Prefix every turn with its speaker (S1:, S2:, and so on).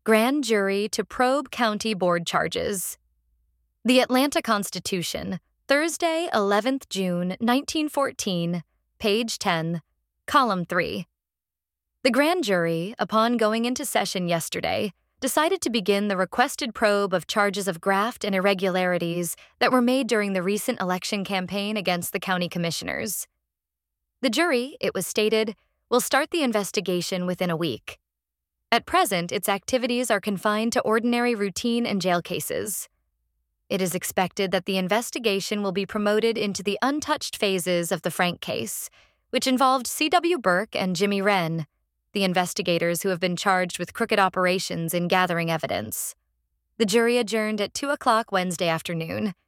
S1: Grand jury to probe county board charges. The Atlanta Constitution, Thursday, 11th June, 1914, page 10, column 3. The grand jury, upon going into session yesterday, decided to begin the requested probe of charges of graft and irregularities that were made during the recent election campaign against the county commissioners. The jury, it was stated, will start the investigation within a week. At present, its activities are confined to ordinary routine and jail cases. It is expected that the investigation will be promoted into the untouched phases of the Frank case, which involved C.W. Burke and Jimmy Wren, the investigators who have been charged with crooked operations in gathering evidence. The jury adjourned at 2 o'clock Wednesday afternoon,